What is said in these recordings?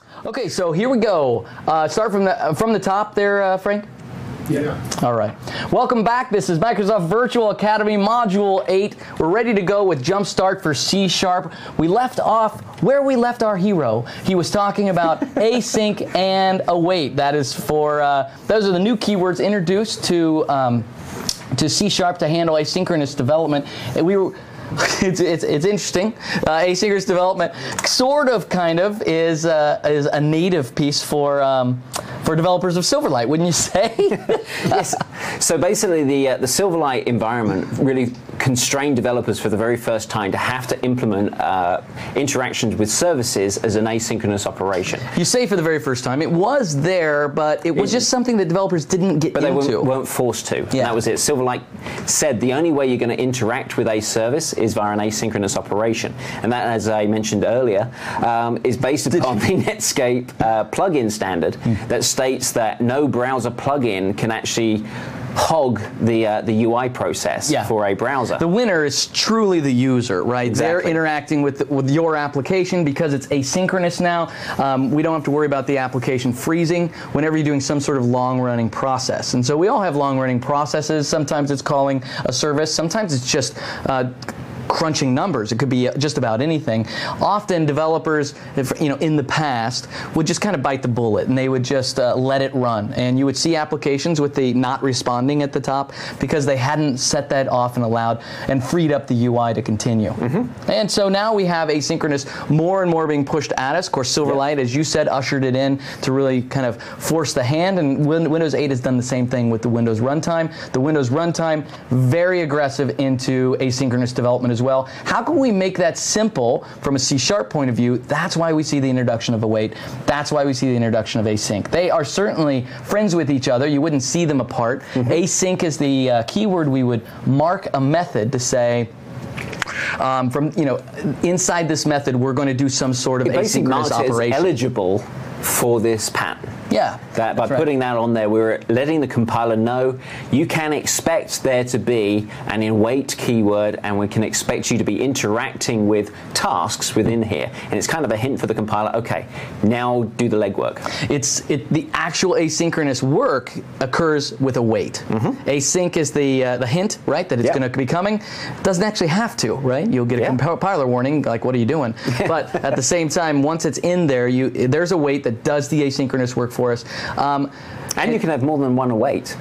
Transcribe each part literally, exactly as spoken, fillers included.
Okay, so here we go. Uh, start from the from the top there, uh, Frank. Yeah. All right. Welcome back. This is Microsoft Virtual Academy Module eight. We're ready to go with Jumpstart for C Sharp. We left off where we left our hero. He was talking about async and await. That is for, uh, those are the new keywords introduced to, um, to C Sharp to handle asynchronous development. And we were... It's, it's, it's interesting. Uh, asynchronous development sort of, kind of, is, uh, is a native piece for, um, for developers of Silverlight, wouldn't you say? Yes. So basically the, uh, the Silverlight environment really constrained developers for the very first time to have to implement uh, interactions with services as an asynchronous operation. You say for the very first time. It was there, but it was it, just something that developers didn't get but into. But they weren't, weren't forced to. Yeah. That was it. Silverlight said the only way you're going to interact with a service is via an asynchronous operation. And that, as I mentioned earlier, um, is based upon the Netscape uh, plugin standard mm. that states that no browser plugin can actually hog the uh, the U I process yeah. for a browser. The winner is truly the user, right? Exactly. They're interacting with with your application because it's asynchronous now. Um, we don't have to worry about the application freezing whenever you're doing some sort of long-running process. And so we all have long-running processes. Sometimes it's calling a service. Sometimes it's just uh, crunching numbers. It could be just about anything. Often developers, if, you know, in the past, would just kind of bite the bullet and they would just uh, let it run. And you would see applications with the not responding at the top because they hadn't set that off and allowed and freed up the U I to continue. Mm-hmm. And so now we have asynchronous more and more being pushed at us. Of course, Silverlight, yep. as you said, ushered it in to really kind of force the hand. And Windows eight has done the same thing with the Windows runtime. The Windows runtime, very aggressive into asynchronous development as well. How can we make that simple from a C Sharp point of view? That's why we see the introduction of await. That's why we see the introduction of async. They are certainly friends with each other. You wouldn't see them apart. Mm-hmm. Async is the uh, keyword we would mark a method to say, um, from, you know, inside this method, we're going to do some sort of it asynchronous operation. Eligible for this pattern. Yeah. That by putting right. that on there, we're letting the compiler know you can expect there to be an await keyword, and we can expect you to be interacting with tasks within here. And it's kind of a hint for the compiler, okay, now do the legwork. It's it, the actual asynchronous work occurs with await. Mm-hmm. Async is the uh, the hint, right, that it's yep. going to be coming. It doesn't actually have to, right? You'll get a yep. compiler warning, like, what are you doing? But at the same time, once it's in there, you there's a wait that does the asynchronous work for us. Um, and, and you can have more than one await.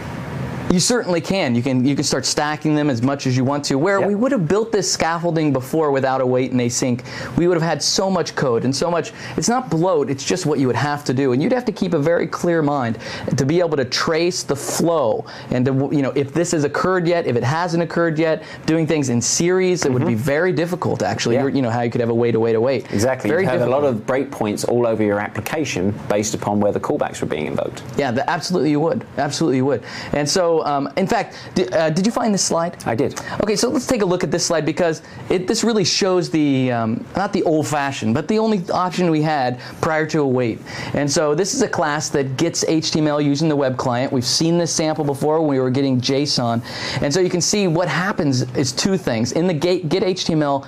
You certainly can. You can you can start stacking them as much as you want to. Where yep. we would have built this scaffolding before without await and async, we would have had so much code and so much. It's not bloat. It's just what you would have to do, and you'd have to keep a very clear mind to be able to trace the flow and to, you know, if this has occurred yet, if it hasn't occurred yet. Doing things in series, mm-hmm. it would be very difficult. Actually, yeah. you know how you could have a wait, await, await. Exactly. Very you have difficult. a lot of breakpoints all over your application based upon where the callbacks were being invoked. Yeah, the, absolutely you would. Absolutely you would. And so, um, in fact. Did, uh, did you find this slide? I did. Okay, so let's take a look at this slide because it, this really shows the, um, not the old-fashioned, but the only option we had prior to await. And so this is a class that gets H T M L using the web client. We've seen this sample before when we were getting JSON. And so you can see what happens is two things. In the get, get H T M L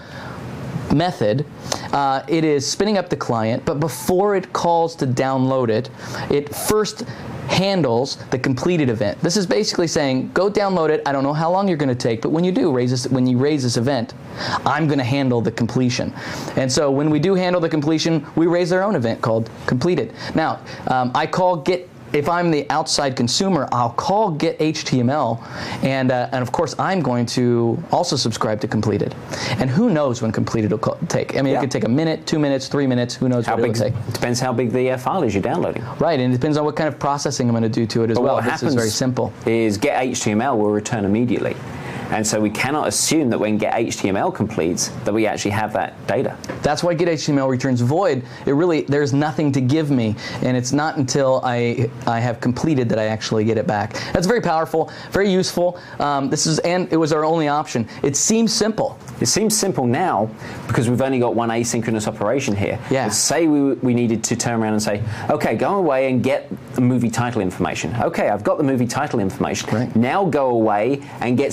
method, uh, it is spinning up the client, but before it calls to download it, it first handles the completed event. This is basically saying, go download it. I don't know how long you're going to take, but when you do raise this, when you raise this event, I'm going to handle the completion. And so when we do handle the completion, we raise our own event called completed. Now, um, I call get. If I'm the outside consumer, I'll call get H T M L, and uh, and of course I'm going to also subscribe to completed. And who knows when completed will call, take? I mean, yeah. it could take a minute, two minutes, three minutes. Who knows how what big, it'll take? It depends how big the uh, file is you're downloading. Right, and it depends on what kind of processing I'm going to do to it as but well. What this happens is very simple. Is get H T M L will return immediately. And so we cannot assume that when get H T M L completes that we actually have that data. That's why get H T M L returns void. It really, there's nothing to give me, and it's not until I I have completed that I actually get it back. That's very powerful, very useful. Um, this is, and it was our only option. It seems simple. It seems simple now because we've only got one asynchronous operation here. Yeah. But say we we needed to turn around and say, okay, go away and get the movie title information. Okay, I've got the movie title information. Right. Now go away and get something else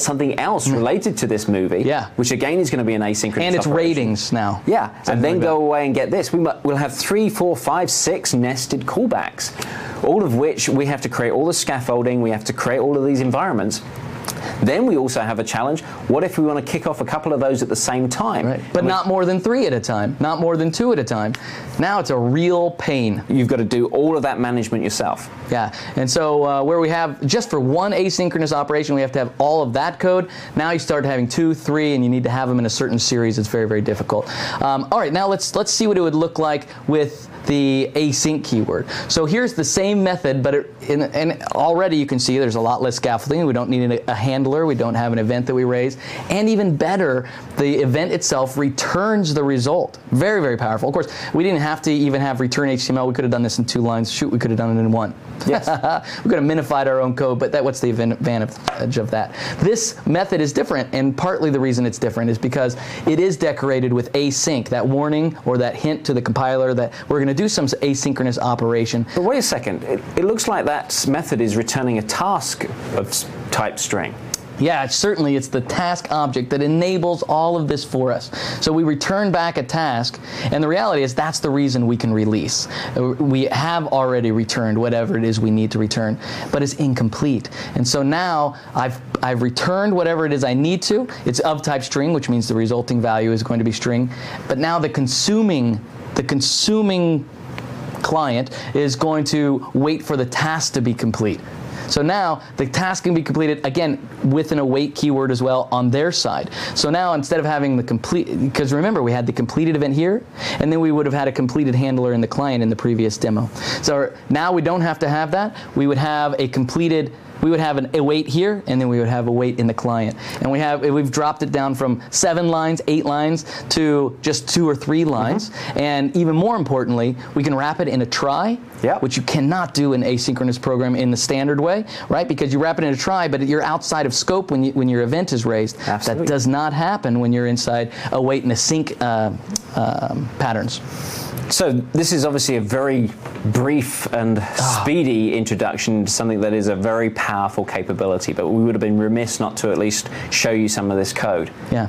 else related to this movie, yeah. which again is going to be an asynchronous And its operation. ratings now. Yeah, and then like go that. away and get this. We mu- we'll have three, four, five, six nested callbacks, all of which we have to create all the scaffolding, we have to create all of these environments. Then we also have a challenge. What if we want to kick off a couple of those at the same time? Right. But not more than three at a time, not more than two at a time. Now it's a real pain. You've got to do all of that management yourself. Yeah, and so uh, where we have, just for one asynchronous operation, we have to have all of that code. Now you start having two, three, and you need to have them in a certain series. It's very, very difficult. Um, all right, now let's let's see what it would look like with the async keyword. So here's the same method, but it, in, and already you can see there's a lot less scaffolding. We don't need a, a handler. We don't have an event that we raise. And even better, the event itself returns the result. Very, very powerful. Of course, we didn't have to even have return H T M L. We could have done this in two lines. Shoot, we could have done it in one. Yes. We could have minified our own code, but that what's the advantage of that? This method is different, and partly the reason it's different is because it is decorated with async, that warning or that hint to the compiler that we're going to do some asynchronous operation. But wait a second. It, it looks like that method is returning a task of s- type string. Yeah, it's certainly it's the task object that enables all of this for us. So we return back a task, and the reality is that's the reason we can release. We have already returned whatever it is we need to return, but it's incomplete. And so now I've I've returned whatever it is I need to. It's of type string, which means the resulting value is going to be string. But now the consuming the consuming client is going to wait for the task to be complete. So now the task can be completed, again, with an await keyword as well on their side. So now instead of having the complete, because remember we had the completed event here, and then we would have had a completed handler in the client in the previous demo. So now we don't have to have that. We would have a completed we would have an await here, and then we would have await in the client. And we have, we've dropped it down from seven lines, eight lines, to just two or three lines. Mm-hmm. And even more importantly, we can wrap it in a try, yep. which you cannot do in asynchronous program in the standard way, right? Because you wrap it in a try, but you're outside of scope when, you, when your event is raised. Absolutely. That does not happen when you're inside await and async uh, um, patterns. So this is obviously a very brief and oh. speedy introduction to something that is a very powerful capability, but we would have been remiss not to at least show you some of this code. Yeah.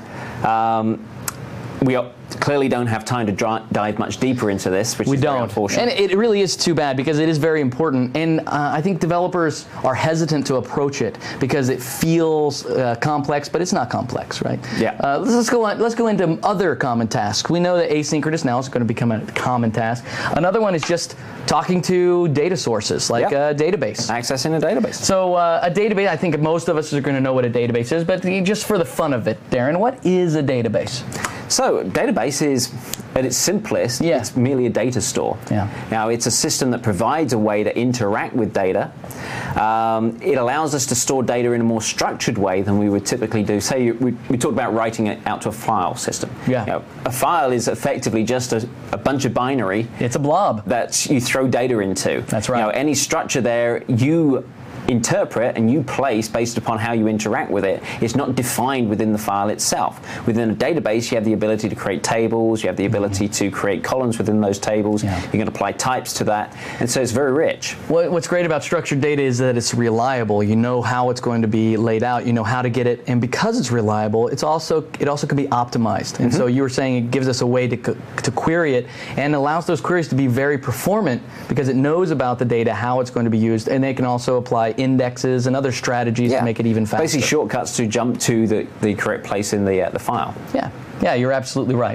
Um, we are, clearly don't have time to dri- dive much deeper into this, which we is don't. very unfortunate. And it really is too bad because it is very important. And uh, I think developers are hesitant to approach it because it feels uh, complex, but it's not complex, right? Yeah. Uh, let's, let's go on, let's go into other common tasks. We know that asynchronous now is going to become a common task. Another one is just talking to data sources, like yep. a database. Accessing a database. So uh, a database, I think most of us are going to know what a database is, but just for the fun of it, Darren, what is a database? So, database is, at its simplest, yeah. it's merely a data store. Yeah. Now, it's a system that provides a way to interact with data. Um, it allows us to store data in a more structured way than we would typically do. Say, you, we, we talked about writing it out to a file system. Yeah. You know, a file is effectively just a, a bunch of binary. It's a blob. That you throw data into. That's right. You know, any structure there, you interpret and you place based upon how you interact with it. It's not defined within the file itself. Within a database, you have the ability to create tables, you have the ability to create columns within those tables, yeah. you can apply types to that, and so it's very rich. What's great about structured data is that it's reliable. You know how it's going to be laid out, you know how to get it, and because it's reliable, it's also it also can be optimized. And mm-hmm. so you were saying it gives us a way to, to query it and allows those queries to be very performant because it knows about the data, how it's going to be used, and they can also apply indexes and other strategies yeah. to make it even faster. Basically shortcuts to jump to the, the correct place in the, uh, the file. Yeah, yeah, you're absolutely right.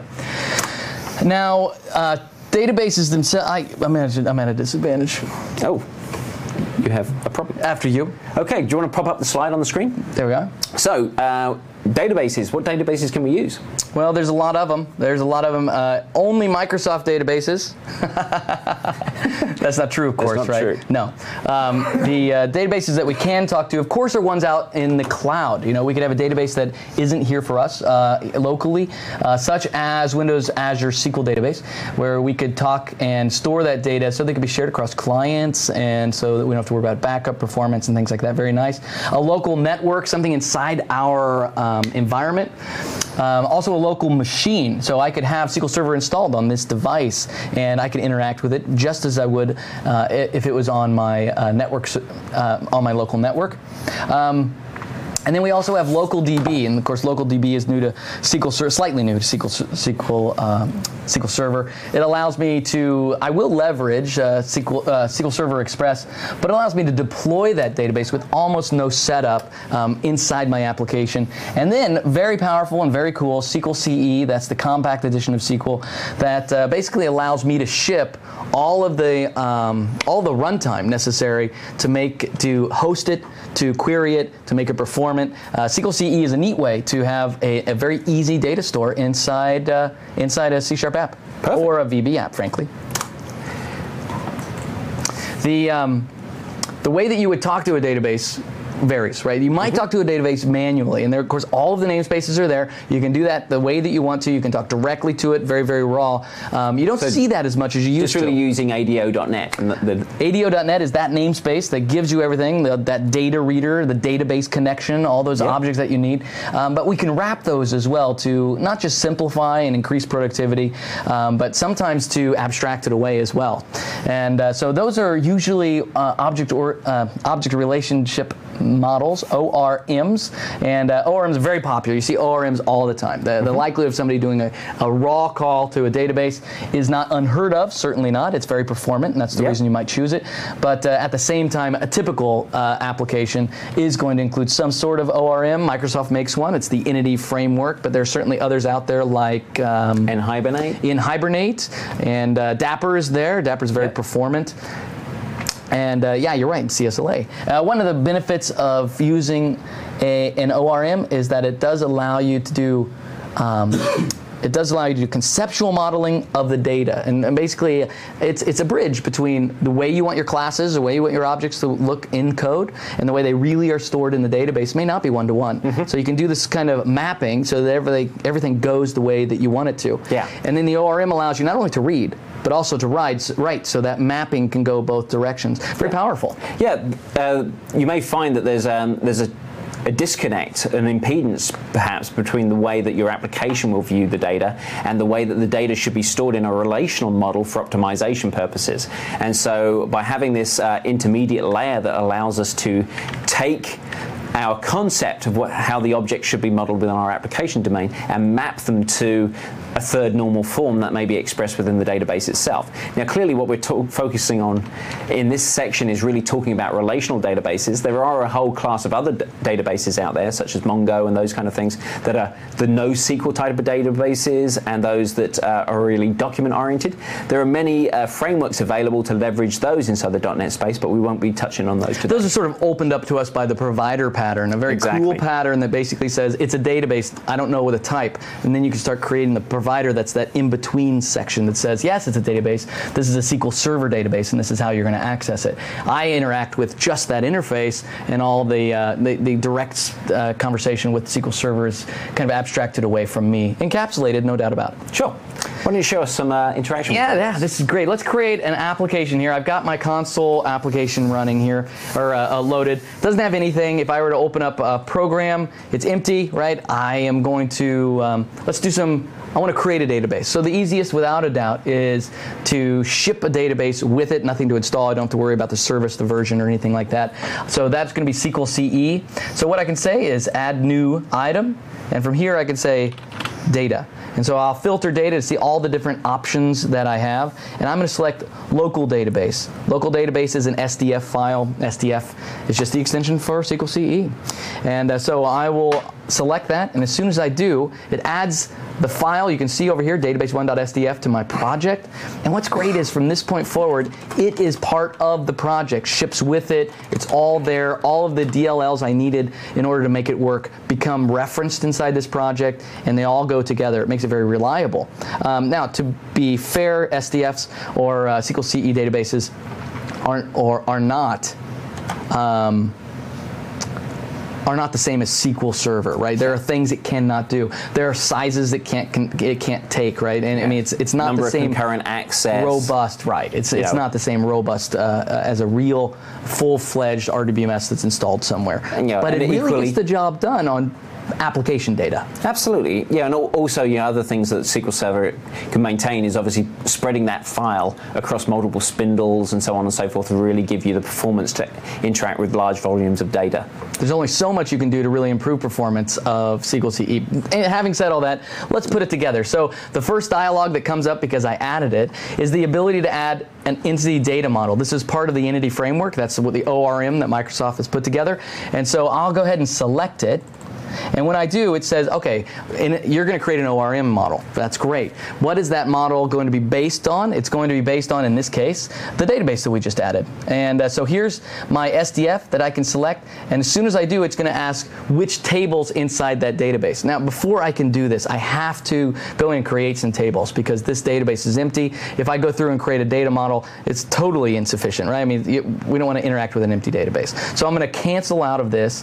Now, uh, databases themselves, I, I'm, at, I'm at a disadvantage. Oh, you have a problem. After you. Okay, do you want to pop up the slide on the screen? There we are. So, uh, databases, what databases can we use? Well, there's a lot of them. There's a lot of them. Uh, only Microsoft databases. That's not true, of course, That's not right? True. No. Um, the uh, databases that we can talk to, of course, are ones out in the cloud. You know, we could have a database that isn't here for us uh, locally, uh, such as Windows Azure S Q L database, where we could talk and store that data so they could be shared across clients, and so that we don't have to worry about backup performance and things like that. Very nice. A local network, something inside our um, environment. Um, also a local machine, so I could have S Q L Server installed on this device, and I could interact with it just as I would uh, if it was on my uh, network, uh, on my local network. Um, And then we also have LocalDB, and of course LocalDB is new to S Q L Server, slightly new to S Q L, S Q L, um, S Q L Server. It allows me to, I will leverage uh, S Q L, uh, S Q L Server Express, but it allows me to deploy that database with almost no setup um, inside my application. And then, very powerful and very cool, S Q L C E, that's the compact edition of S Q L, that uh, basically allows me to ship all of the um, all the runtime necessary to make to host it, to query it, to make it performant. Uh, S Q L C E is a neat way to have a, a very easy data store inside uh, inside a C Sharp app. Perfect. Or a V B app, frankly. The um, the way that you would talk to a database varies, right? You might mm-hmm. talk to a database manually, and there, of course, all of the namespaces are there. You can do that the way that you want to. You can talk directly to it, very, very raw. Um, you don't so see that as much as you used to. Just really using A D O dot net. And the, the A D O dot net is that namespace that gives you everything, the, that data reader, the database connection, all those yep. objects that you need. Um, but we can wrap those as well to not just simplify and increase productivity, um, but sometimes to abstract it away as well. And uh, so those are usually uh, object or uh, object relationship models, O R Ms, and uh, O R Ms are very popular. You see O R Ms all the time. The, the mm-hmm. likelihood of somebody doing a, a raw call to a database is not unheard of, certainly not. It's very performant, and that's the yep. reason you might choose it. But uh, at the same time, a typical uh, application is going to include some sort of O R M. Microsoft makes one. It's the Inity framework, but there are certainly others out there like um, nHibernate. nHibernate, and uh, Dapr is there. Dapr is very yep. performant. And uh, yeah, you're right, C S L A. Uh, one of the benefits of using a, an O R M is that it does allow you to do um, it does allow you to do conceptual modeling of the data. And, and basically, it's it's a bridge between the way you want your classes, the way you want your objects to look in code, and the way they really are stored in the database may not be one-to-one. Mm-hmm. So you can do this kind of mapping so that everything, everything goes the way that you want it to. Yeah. And then the O R M allows you not only to read, but also to write, right, so that mapping can go both directions. Very yeah. powerful. Yeah, uh, you may find that there's um, there's a, a disconnect, an impedance perhaps between the way that your application will view the data and the way that the data should be stored in a relational model for optimization purposes. And so by having this uh, intermediate layer that allows us to take our concept of what, how the object should be modeled within our application domain and map them to a third normal form that may be expressed within the database itself. Now, clearly what we're talk- focusing on in this section is really talking about relational databases. There are a whole class of other d- databases out there, such as Mongo and those kind of things, that are the NoSQL type of databases and those that uh, are really document-oriented. There are many uh, frameworks available to leverage those inside the .NET space, but we won't be touching on those today. Those are sort of opened up to us by the provider pattern, a very exactly. cool pattern that basically says, it's a database, I don't know what a type, and then you can start creating the provider that's that in-between section that says, yes, it's a database, this is a S Q L Server database, and this is how you're going to access it. I interact with just that interface, and all the uh, the, the direct uh, conversation with S Q L Server is kind of abstracted away from me. Encapsulated, no doubt about it. Sure. Why don't you show us some uh, interaction? Yeah, yeah, this is great. Let's create an application here. I've got my console application running here, or uh, uh, loaded. Doesn't have anything. If I were to open up a program, it's empty, right? I am going to, um, let's do some, I want to create a database. So the easiest, without a doubt, is to ship a database with it, nothing to install. I don't have to worry about the service, the version, or anything like that. So that's going to be S Q L C E. So what I can say is add new item, and from here I can say data. And so I'll filter data to see all the different options that I have, and I'm going to select local database. Local database is an S D F file. S D F is just the extension for S Q L C E. And uh, so I will select that, and as soon as I do, it adds the file you can see over here, database one dot S D F, to my project. And what's great is from this point forward, it is part of the project, ships with it, it's all there, all of the D L Ls I needed in order to make it work become referenced inside this project, and they all go together. It makes it very reliable. Um, now, to be fair, S D Fs or uh, S Q L C E databases aren't or are not um, are not the same as S Q L Server, right? There are things it cannot do. There are sizes it can't can, it can't take, right? And yeah. I mean, it's it's not Number the same of concurrent access. robust, right? It's it's yeah. not the same robust uh, as a real full-fledged R D B M S that's installed somewhere. And, you know, but and it really equally, gets the job done on application data. Absolutely, yeah, and also, you know, other things that S Q L Server can maintain is obviously spreading that file across multiple spindles and so on and so forth to really give you the performance to interact with large volumes of data. There's only so much you can do to really improve performance of S Q L C E. And having said all that, let's put it together. So the first dialog that comes up, because I added it, is the ability to add an entity data model. This is part of the Entity Framework. That's what the O R M that Microsoft has put together. And so I'll go ahead and select it. And when I do, it says, okay, you're going to create an O R M model. That's great. What is that model going to be based on? It's going to be based on, in this case, the database that we just added. And uh, so here's my S D F that I can select. And as soon as I do, it's going to ask which tables inside that database. Now, before I can do this, I have to go in and create some tables because this database is empty. If I go through and create a data model, it's totally insufficient, right? I mean, we don't want to interact with an empty database. So I'm going to cancel out of this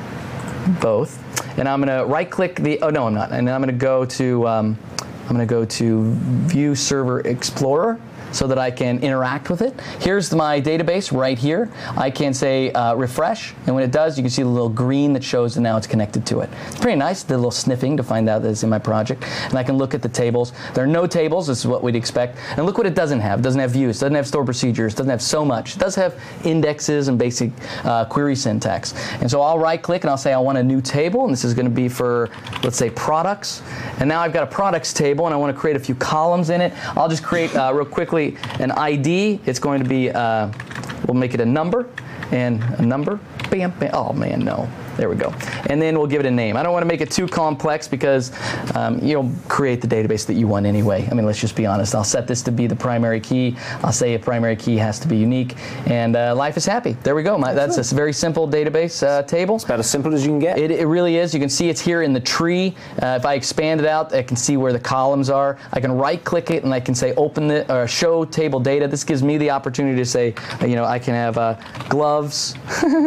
both. And I'm going to right-click the, oh no, I'm not. And I'm going to go to, um, I'm going to go to View Server Explorer so that I can interact with it. Here's my database right here. I can say uh, refresh, and when it does, you can see the little green that shows that now it's connected to it. It's pretty nice, the little sniffing to find out that it's in my project. And I can look at the tables. There are no tables, this is what we'd expect. And look what it doesn't have. It doesn't have views, doesn't have stored procedures, doesn't have so much. It does have indexes and basic uh, query syntax. And so I'll right-click and I'll say I want a new table, and this is going to be for, let's say, products. And now I've got a products table, and I want to create a few columns in it. I'll just create, uh, real quickly, an I D. It's going to be, uh, we'll make it a number, and a number. Bam, bam. Oh man, no. There we go. And then we'll give it a name. I don't want to make it too complex because um, you'll create the database that you want anyway. I mean, let's just be honest. I'll set this to be the primary key. I'll say a primary key has to be unique. And uh, life is happy. There we go. My, that's a very simple database uh, table. It's about as simple as you can get. It, it really is. You can see it's here in the tree. Uh, if I expand it out, I can see where the columns are. I can right-click it and I can say open the, or show table data. This gives me the opportunity to say, uh, you know, I can have uh, gloves,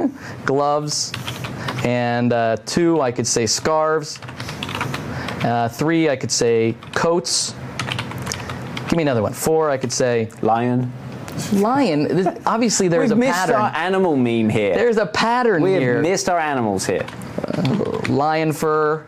gloves. And uh, two, I could say scarves. Uh, three, I could say coats. Give me another one. Four, I could say lion. Lion. This, obviously, there's We've a pattern. We've missed our animal meme here. There's a pattern we here. We have missed our animals here. Uh, lion fur.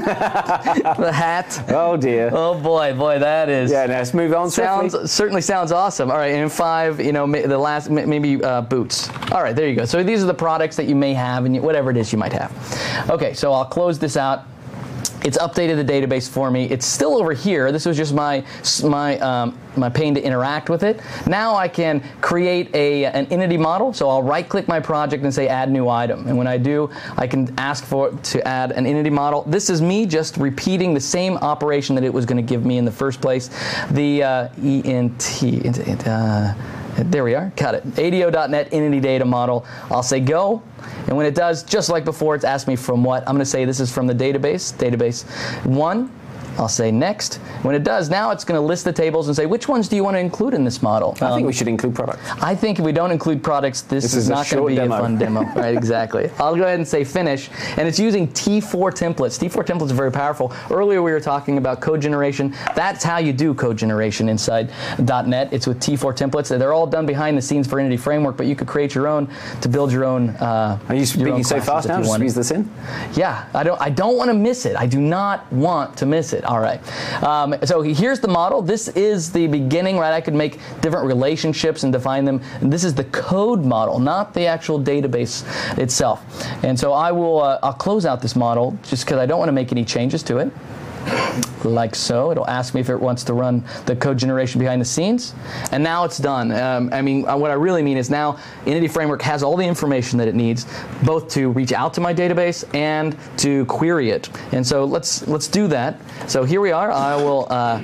The hat. Oh dear. Oh boy, boy, that is. Yeah, now let's move on. Sounds swiftly. certainly sounds awesome. All right, and in five, you know, the last maybe uh, boots. All right, there you go. So these are the products that you may have, and whatever it is you might have. Okay, so I'll close this out. It's updated the database for me. It's still over here. This was just my my um, my pane to interact with it. Now I can create a an entity model. So I'll right-click my project and say Add New Item. And when I do, I can ask for it to add an entity model. This is me just repeating the same operation that it was going to give me in the first place. The uh, E N T. Uh, There we are, got it. A D O dot net entity data model. I'll say go, and when it does, just like before, it's asked me from what. I'm going to say this is from the database, database one. I'll say next. When it does, now it's going to list the tables and say, which ones do you want to include in this model? I um, think we should include products. I think if we don't include products, this, this is, is not going to be demo. a fun demo. Right, exactly. I'll go ahead and say finish. And it's using T four templates. T four templates are very powerful. Earlier we were talking about code generation. That's how you do code generation inside .NET. It's with T four templates. They're all done behind the scenes for Entity Framework, but you could create your own to build your own uh, Are you speaking so fast now? Just squeeze this in? Yeah, I don't, I don't want to miss it. I do not want to miss it. All right. Um, so here's the model. This is the beginning, right? I could make different relationships and define them. And this is the code model, not the actual database itself. And so I will, uh, I'll close out this model just because I don't want to make any changes to it. Like so. It'll ask me if it wants to run the code generation behind the scenes. And now it's done. Um, I mean, what I really mean is now Entity Framework has all the information that it needs, both to reach out to my database and to query it. And so let's let's do that. So here we are. I will. Uh,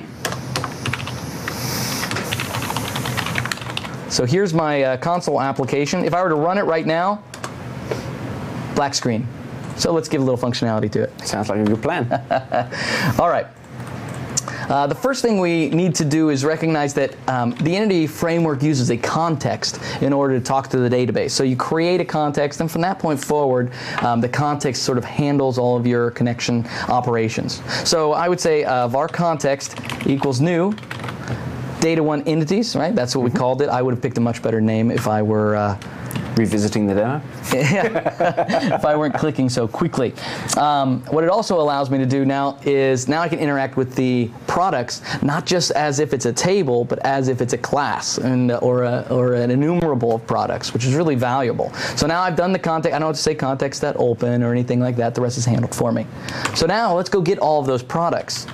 so here's my uh, console application. If I were to run it right now, black screen. So let's give a little functionality to it. Sounds like a good plan. All right. Uh, the first thing we need to do is recognize that um, the Entity Framework uses a context in order to talk to the database. So you create a context, and from that point forward, um, the context sort of handles all of your connection operations. So I would say uh, var context equals new data one entities, right? That's what we called it. I would have picked a much better name if I were uh, Revisiting the demo? If I weren't clicking so quickly. Um, what it also allows me to do now is now I can interact with the products not just as if it's a table, but as if it's a class and or a, or an enumerable of products, which is really valuable. So now I've done the context. I don't have to say context.open or anything like that. The rest is handled for me. So now let's go get all of those products.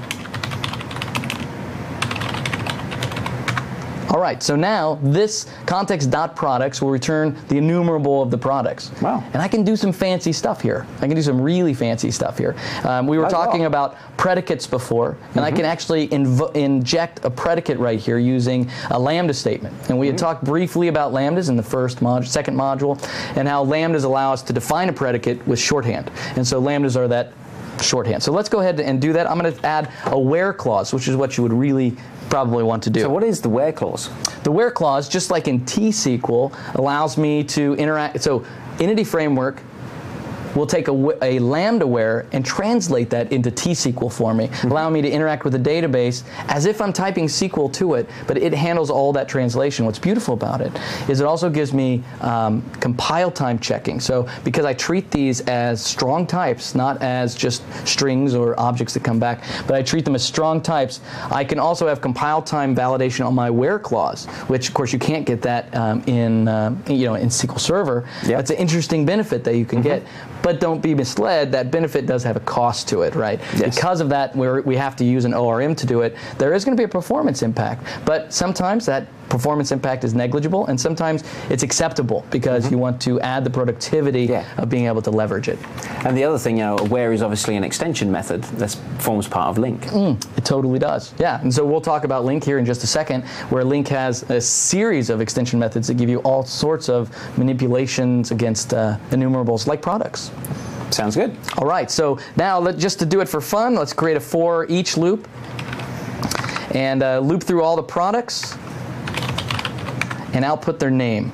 All right, so now this context.products will return the enumerable of the products. Wow. And I can do some fancy stuff here. I can do some really fancy stuff here. Um, we were That's talking all. about predicates before, and Mm-hmm. I can actually inv inject a predicate right here using a Lambda statement. And we had Mm-hmm. talked briefly about Lambdas in the first mod second module, and how Lambdas allow us to define a predicate with shorthand. And so Lambdas are that shorthand. So let's go ahead and do that. I'm going to add a where clause, which is what you would really probably want to do. So what is the where clause? The where clause, just like in T S Q L, allows me to interact. So Entity Framework will take a, a Lambda where and translate that into T S Q L for me, mm-hmm. allowing me to interact with the database as if I'm typing S Q L to it, but it handles all that translation. What's beautiful about it is it also gives me um, compile time checking. So because I treat these as strong types, not as just strings or objects that come back, but I treat them as strong types, I can also have compile time validation on my where clause, which of course you can't get that um, in, uh, you know, in S Q L Server. Yep. That's an interesting benefit that you can mm-hmm. get. But don't be misled, that benefit does have a cost to it, right? Yes. Because of that, we're, we have to use an O R M to do it. There is going to be a performance impact, but sometimes that performance impact is negligible, and sometimes it's acceptable because mm-hmm. you want to add the productivity yeah. of being able to leverage it. And the other thing, you know, where is obviously an extension method that forms part of LINQ. Mm, it totally does, yeah. And so we'll talk about LINQ here in just a second, where LINQ has a series of extension methods that give you all sorts of manipulations against uh, enumerables like products. Sounds good. All right, so now let, just to do it for fun, let's create a for each loop and uh, loop through all the products and output their name.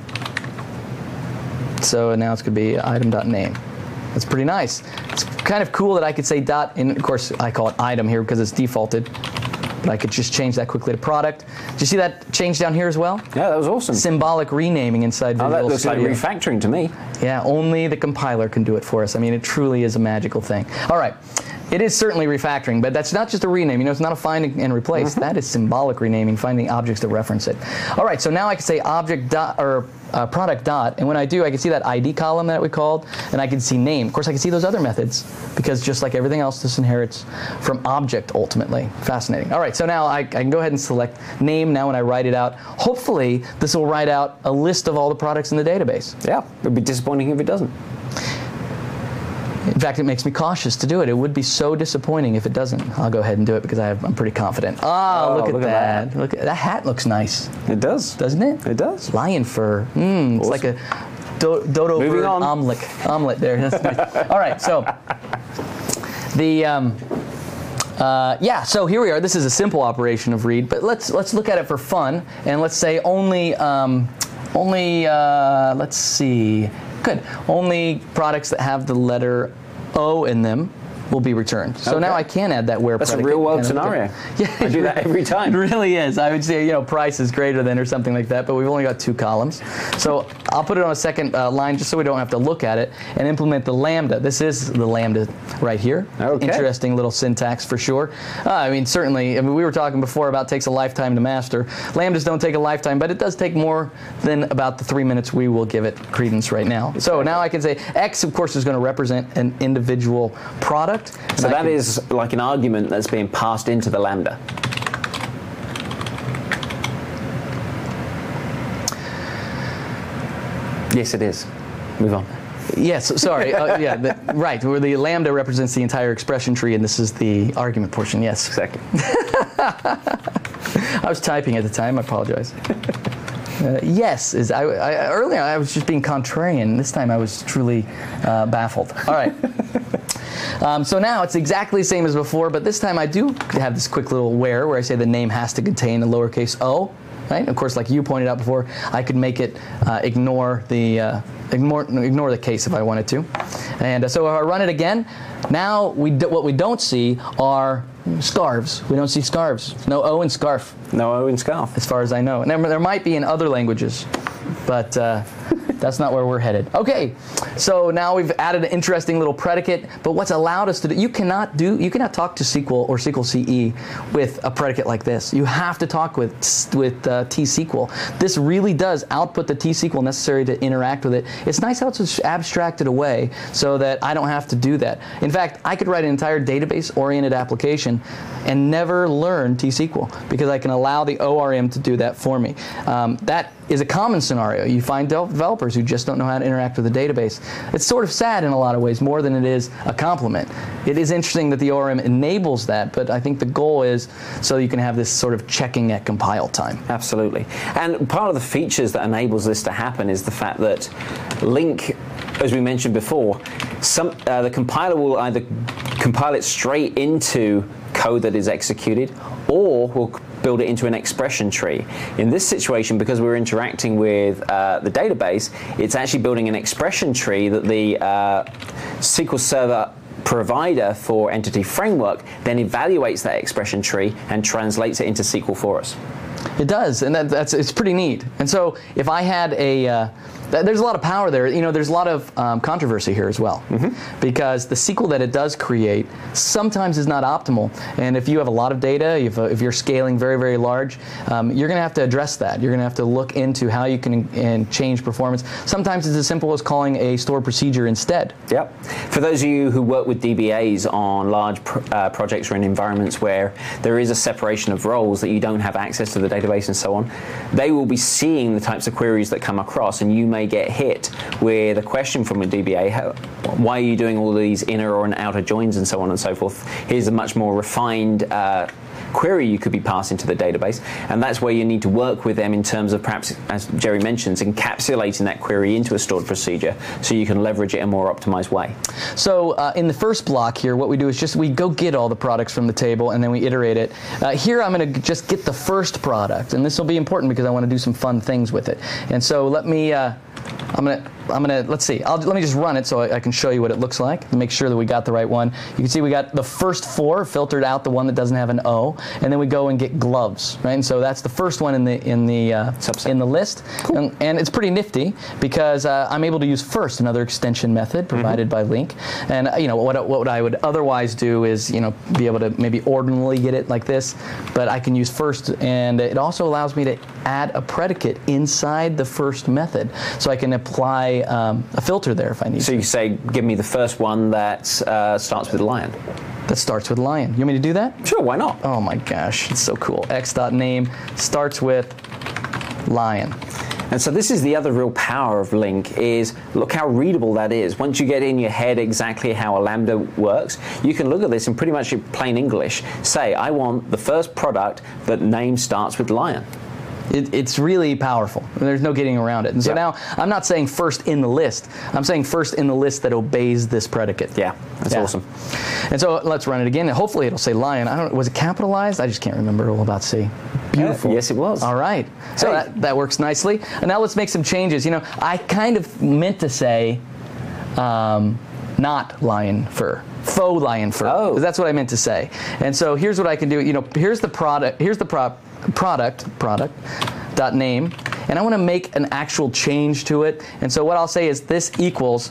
So now it's going to be item.name. That's pretty nice. It's kind of cool that I could say dot, and of course I call it item here because it's defaulted, but I could just change that quickly to product. Did you see that change down here as well? Yeah, that was awesome. Symbolic renaming inside Visual Studio. Oh, that looks Studio. like refactoring to me. Yeah, only the compiler can do it for us. I mean, it truly is a magical thing. All right. It is certainly refactoring, but that's not just a rename. You know, it's not a find and replace. Mm-hmm. That is symbolic renaming, finding objects that reference it. All right, so now I can say object dot or uh, product dot, and when I do, I can see that I D column that we called, and I can see name. Of course, I can see those other methods because just like everything else, this inherits from object ultimately. Fascinating. All right, so now I, I can go ahead and select name. Now, when I write it out, hopefully this will write out a list of all the products in the database. Yeah, it'd be disappointing if it doesn't. In fact, it makes me cautious to do it. It would be so disappointing if it doesn't. I'll go ahead and do it because I have, I'm pretty confident. Oh, Oh, look at look at that. that. Look at that hat. Looks nice, It does. doesn't it? It does. Lion fur. Mm, it's Awesome. like a do dodo Moving bird on. omelet. Omelet there. That's nice. All right. So the um, uh, yeah. So here we are. This is a simple operation of read, but let's let's look at it for fun and let's say only um, only uh, let's see. Good. Only products that have the letter O in them will be returned. So Okay. now I can add that where That's a predicate real world and scenario. Yeah, I do that every time. It really is. I would say, you know, price is greater than or something like that, but we've only got two columns. So I'll put it on a second uh, line just so we don't have to look at it and implement the lambda. This is the lambda right here. Okay. Interesting little syntax for sure. Uh, I mean, certainly, I mean, we were talking before about takes a lifetime to master. Lambdas don't take a lifetime, but it does take more than about the three minutes we will give it credence right now. So now I can say X, of course, is going to represent an individual product. So And I that can- is like an argument that's being passed into the Lambda. Yes, it is. Move on. Yes, sorry. Uh, yeah, the, right. Where the lambda represents the entire expression tree, and this is the argument portion. Yes. Exactly. I was typing at the time. I apologize. Uh, yes, is I, I, earlier I was just being contrarian. This time I was truly uh, baffled. All right. Um, so now it's exactly the same as before, but this time I do have this quick little where where I say the name has to contain a lowercase o. Right? And of course, like you pointed out before, I could make it uh, ignore the uh, ignore ignore the case if I wanted to. And uh, so if I run it again, now we do, what we don't see are scarves. We don't see scarves. No O in scarf, No O in scarf. as far as I know. And there, there might be in other languages, but uh, That's not where we're headed. Okay, so now we've added an interesting little predicate, but what's allowed us to do, you cannot do, you cannot talk to S Q L or S Q L C E with a predicate like this. You have to talk with, with uh, T S Q L. This really does output the T S Q L necessary to interact with it. It's nice how it's abstracted away so that I don't have to do that. In fact, I could write an entire database-oriented application and never learn T S Q L because I can allow the O R M to do that for me. Um, that is a common scenario. You find developers who just don't know how to interact with a database. It's sort of sad in a lot of ways, more than it is a compliment. It is interesting that the O R M enables that, but I think the goal is so you can have this sort of checking at compile time. Absolutely. And part of the features that enables this to happen is the fact that Link, as we mentioned before, some, uh, the compiler will either compile it straight into code that is executed, or will build it into an expression tree. In this situation, because we're interacting with uh, the database, it's actually building an expression tree that the uh, S Q L Server provider for Entity Framework then evaluates that expression tree and translates it into S Q L for us. It does, and that, that's it's pretty neat. And so if I had a, uh, th there's a lot of power there. You know, there's a lot of um, controversy here as well, mm-hmm. because the S Q L that it does create sometimes is not optimal. And if you have a lot of data, if, uh, if you're scaling very, very large, um, you're going to have to address that. You're going to have to look into how you can and change performance. Sometimes it's as simple as calling a store procedure instead. Yep. For those of you who work with D B As on large pr uh, projects or in environments where there is a separation of roles that you don't have access to the database and so on, they will be seeing the types of queries that come across, and you may get hit with a question from a D B A. How, why are you doing all these inner or outer joins and so on and so forth? Here's a much more refined uh, query you could be passing to the database, and that's where you need to work with them in terms of perhaps, as Jerry mentions, encapsulating that query into a stored procedure so you can leverage it in a more optimized way. So uh, in the first block here, what we do is just we go get all the products from the table and then we iterate it. Uh, here I'm going to just get the first product, and this will be important because I want to do some fun things with it. And so let me, uh, I'm going to I'm gonna, let's see, I'll, let me just run it so I, I can show you what it looks like and make sure that we got the right one. You can see we got the first four filtered out, the one that doesn't have an O, and then we go and get gloves, right? And so that's the first one in the in the uh, in the list, cool. and, and it's pretty nifty because uh, I'm able to use first, another extension method provided mm-hmm. by Link, and uh, you know what what I would otherwise do is you know be able to maybe ordinally get it like this, but I can use first, and it also allows me to add a predicate inside the first method, so I can apply Um, a filter there if I need so to. You say, give me the first one that uh, starts with lion. That starts with lion. You want me to do that? Sure, why not? Oh my gosh, it's so cool. X.name starts with lion. And so this is the other real power of Link, is look how readable that is. Once you get in your head exactly how a Lambda works, you can look at this in pretty much plain English. Say, I want the first product that name starts with lion. It, it's really powerful. There's no getting around it. And so yeah. now I'm not saying first in the list. I'm saying first in the list that obeys this predicate. Yeah, that's yeah. awesome. And so let's run it again. And hopefully it'll say lion. I don't. Was it capitalized? I just can't remember all about C. Beautiful. Yeah, yes, it was. All right. So hey. that, that works nicely. And now let's make some changes. You know, I kind of meant to say um, not lion fur. Faux lion fur. Oh. That's what I meant to say. And so here's what I can do. You know, here's the product. Here's the prop. product product dot name, and I want to make an actual change to it. And so what I'll say is this equals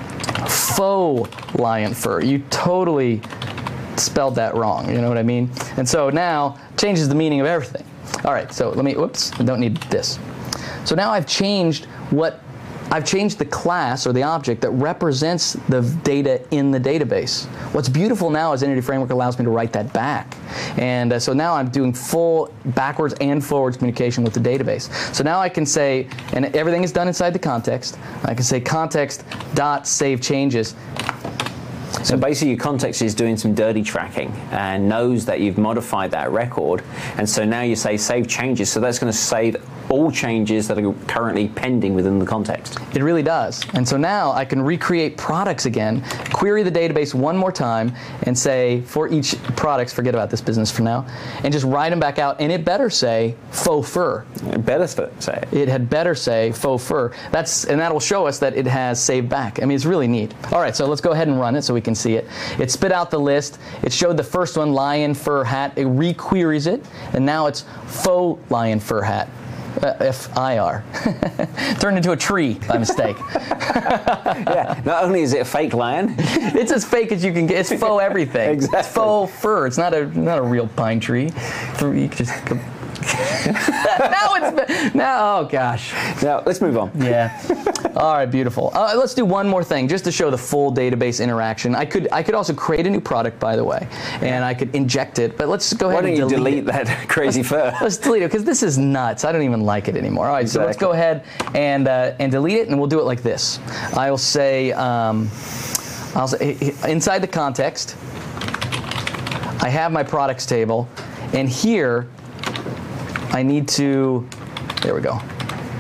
faux lion fur. You totally spelled that wrong, you know what I mean? And so now changes the meaning of everything. All right, so let me, whoops, I don't need this. So now I've changed what I've changed the class or the object that represents the data in the database. What's beautiful now is Entity Framework allows me to write that back. And uh, so now I'm doing full backwards and forwards communication with the database. So now I can say, and everything is done inside the context, I can say context dot save changes. So basically your context is doing some dirty tracking and knows that you've modified that record, and so now you say save changes, so that's going to save all changes that are currently pending within the context. It really does. And so now I can recreate products again, query the database one more time, and say for each products, forget about this business for now, and just write them back out, and it better say faux fur. It better say it. It had better say faux fur. That's, and that will show us that it has saved back. I mean, it's really neat. All right, so let's go ahead and run it so we can see it. It spit out the list. It showed the first one, lion fur hat. It requeries it, and now it's faux lion fur hat. Uh, F I R. Turned into a tree by mistake. Yeah, not only is it a fake lion. It's as fake as you can get. It's faux everything. Exactly. It's faux fur. It's not a not a real pine tree. You just now it's now. Oh gosh. Now let's move on. Yeah. All right. Beautiful. Uh, let's do one more thing, just to show the full database interaction. I could I could also create a new product, by the way, and I could inject it. But let's go ahead. Why don't and you delete, delete that crazy fur? Let's delete it because this is nuts. I don't even like it anymore. All right. Exactly. So let's go ahead and uh, and delete it, and we'll do it like this. I'll say um, I'll say inside the context, I have my products table, and here I need to, there we go,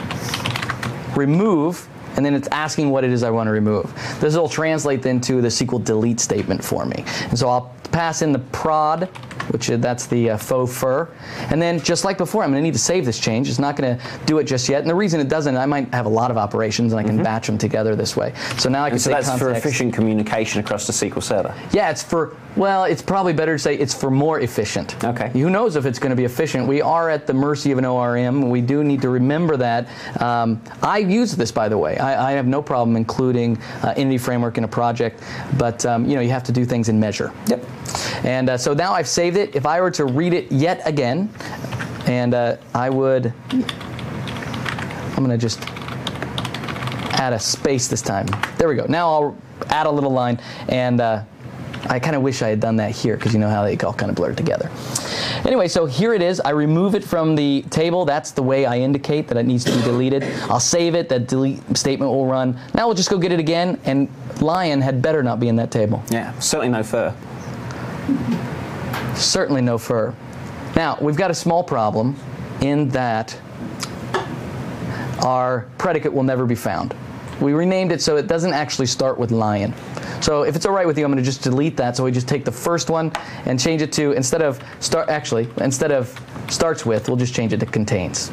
remove, and then it's asking what it is I want to remove. This will translate then to the S Q L delete statement for me. And so I'll pass in the prod, which is, that's the uh, faux fur. And then just like before, I'm going to need to save this change. It's not going to do it just yet. And the reason it doesn't, I might have a lot of operations and I can mm-hmm. batch them together this way. So now I can and so say that's context. For efficient communication across the S Q L Server. Yeah, it's for, well, it's probably better to say it's for more efficient. Okay. Who knows if it's going to be efficient? We are at the mercy of an O R M. We do need to remember that. Um, I use this, by the way. I, I have no problem including uh, Entity Framework in a project, but um, you know, you have to do things in measure. Yep. And uh, so now I've saved it. If I were to read it yet again, and uh, I would, I'm going to just add a space this time. There we go. Now I'll add a little line, and uh, I kind of wish I had done that here because you know how they all kind of blur together. Anyway, so here it is. I remove it from the table. That's the way I indicate that it needs to be deleted. I'll save it. That delete statement will run. Now we'll just go get it again, and lion had better not be in that table. Yeah, certainly no fur. Certainly no fur. Now, we've got a small problem in that our predicate will never be found. We renamed it so it doesn't actually start with lion. So if it's all right with you, I'm going to just delete that. So we just take the first one and change it to, instead of start, actually, instead of starts with, we'll just change it to contains.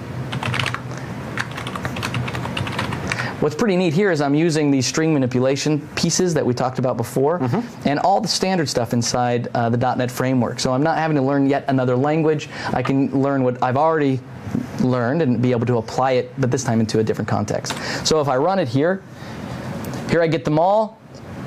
What's pretty neat here is I'm using these string manipulation pieces that we talked about before, mm-hmm. and all the standard stuff inside uh, the dot net framework. So I'm not having to learn yet another language. I can learn what I've already learned and be able to apply it, but this time into a different context. So if I run it here, here I get them all.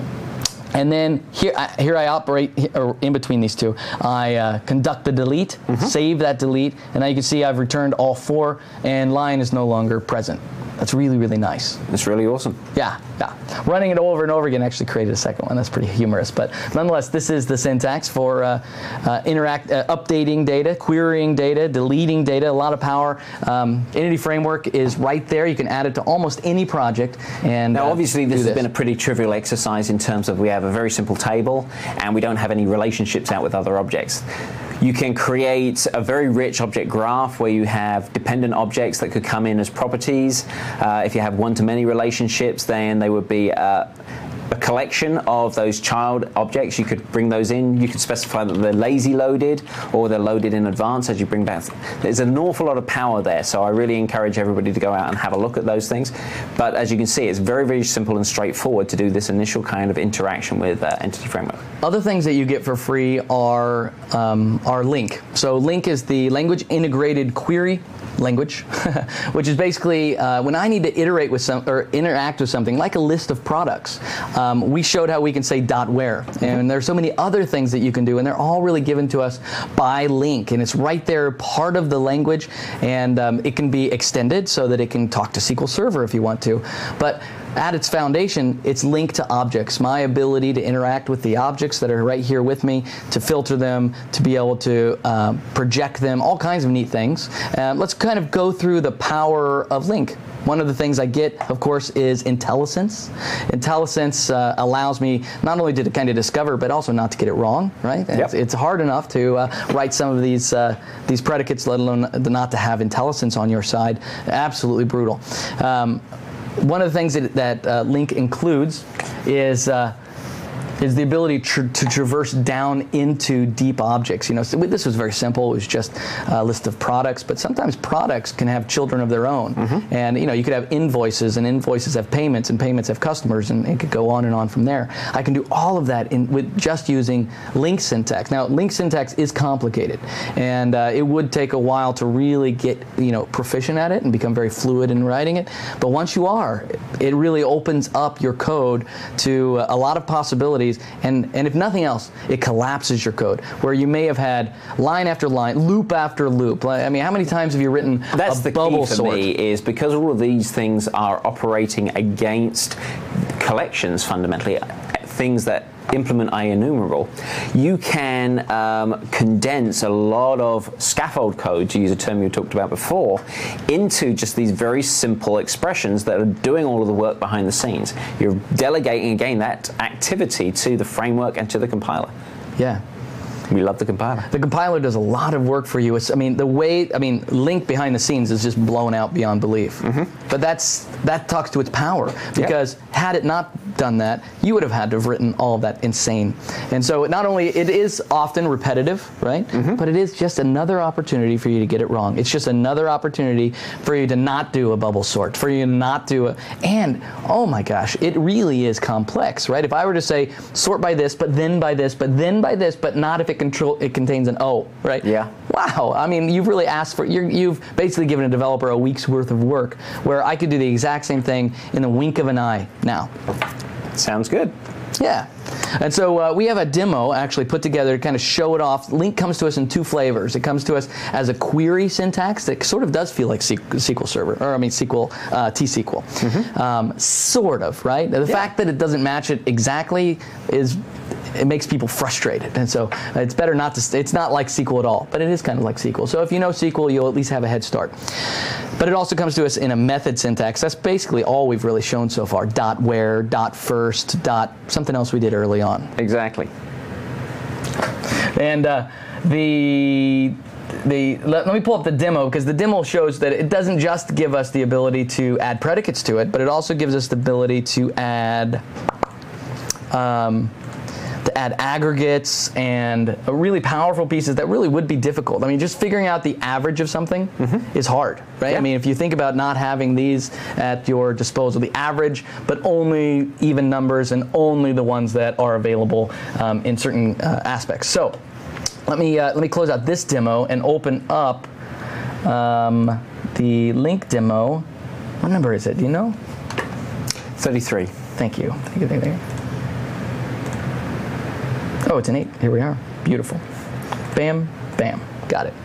And then here I, here I operate in between these two. I uh, conduct the delete, mm-hmm. save that delete, and now you can see I've returned all four, and lion is no longer present. That's really, really nice. That's really awesome. Yeah, yeah. Running it over and over again actually created a second one. That's pretty humorous. But nonetheless, this is the syntax for uh, uh, interact, uh, updating data, querying data, deleting data, a lot of power. Um, Entity Framework is right there. You can add it to almost any project. And now, uh, obviously, this has this. been a pretty trivial exercise in terms of we have a very simple table and we don't have any relationships out with other objects. You can create a very rich object graph where you have dependent objects that could come in as properties. Uh, if you have one-to-many relationships, then they would be uh, a collection of those child objects. You could bring those in. You could specify that they're lazy loaded or they're loaded in advance as you bring back. There's an awful lot of power there, so I really encourage everybody to go out and have a look at those things. But as you can see, it's very, very simple and straightforward to do this initial kind of interaction with uh, Entity Framework. Other things that you get for free are, um, are LINQ. So LINQ is the language integrated query language, which is basically uh, when I need to iterate with some or interact with something like a list of products. Um, we showed how we can say dot where, and there's so many other things that you can do, and they're all really given to us by LINQ, and it's right there, part of the language, and um, it can be extended so that it can talk to S Q L Server if you want to, but at its foundation, it's linked to objects. My ability to interact with the objects that are right here with me, to filter them, to be able to uh, project them, all kinds of neat things. Uh, let's kind of go through the power of LINQ. One of the things I get, of course, is IntelliSense. IntelliSense uh, allows me not only to kind of discover, but also not to get it wrong, right? Yep. It's, it's hard enough to uh, write some of these uh, these predicates, let alone not to have IntelliSense on your side. Absolutely brutal. Um, One of the things that, that uh, LINQ includes is uh, is the ability tr to traverse down into deep objects. You know, so this was very simple. It was just a list of products, but sometimes products can have children of their own. Mm-hmm. And you know, you could have invoices, and invoices have payments, and payments have customers, and it could go on and on from there. I can do all of that in, with just using LINQ syntax. Now, LINQ syntax is complicated, and uh, it would take a while to really get you know proficient at it and become very fluid in writing it. But once you are, it really opens up your code to a lot of possibilities. And, and if nothing else, it collapses your code, where you may have had line after line, loop after loop. I mean, how many times have you written That's a the bubble key for sort? me, is because all of these things are operating against collections, fundamentally, things that implement IEnumerable, you can um, condense a lot of scaffold code, to use a term you talked about before, into just these very simple expressions that are doing all of the work behind the scenes. You're delegating, again, that activity to the framework and to the compiler. Yeah. We love the compiler. The compiler does a lot of work for you. It's, I mean, the way, I mean, LINQ behind the scenes is just blown out beyond belief. Mm-hmm. But that's that talks to its power, because yep. had it not done that, you would have had to have written all of that insane. And so not only, it is often repetitive, right? Mm-hmm. But it is just another opportunity for you to get it wrong. It's just another opportunity for you to not do a bubble sort, for you to not do a, and oh my gosh, it really is complex, right? If I were to say, sort by this, but then by this, but then by this, but not if it control it contains an O, right? Yeah. Wow. I mean, you've really asked for, you're, you've basically given a developer a week's worth of work, where I could do the exact same thing in the wink of an eye now. Sounds good. Yeah. And so uh, we have a demo actually put together to kind of show it off. LINQ comes to us in two flavors. It comes to us as a query syntax that sort of does feel like S Q L Server, or I mean S Q L, uh, T S Q L. Mm-hmm. um, sort of, right? The yeah. fact that it doesn't match it exactly is, it makes people frustrated. And so uh, it's better not to, it's not like S Q L at all, but it is kind of like S Q L. So if you know S Q L, you'll at least have a head start. But it also comes to us in a method syntax. That's basically all we've really shown so far. Dot where, dot first, dot something else we did early on. Exactly. And uh, the The, let, let me pull up the demo, because the demo shows that it doesn't just give us the ability to add predicates to it, but it also gives us the ability to add um, to add aggregates and really powerful pieces that really would be difficult. I mean, just figuring out the average of something mm-hmm. is hard, right? Yeah. I mean, if you think about not having these at your disposal, the average, but only even numbers and only the ones that are available um, in certain uh, aspects. So let me uh, let me close out this demo and open up um, the LINQ demo. What number is it? Do you know? thirty-three. Thank you. Thank you. Thank you. Oh, it's an eight. Here we are. Beautiful. Bam, bam. Got it.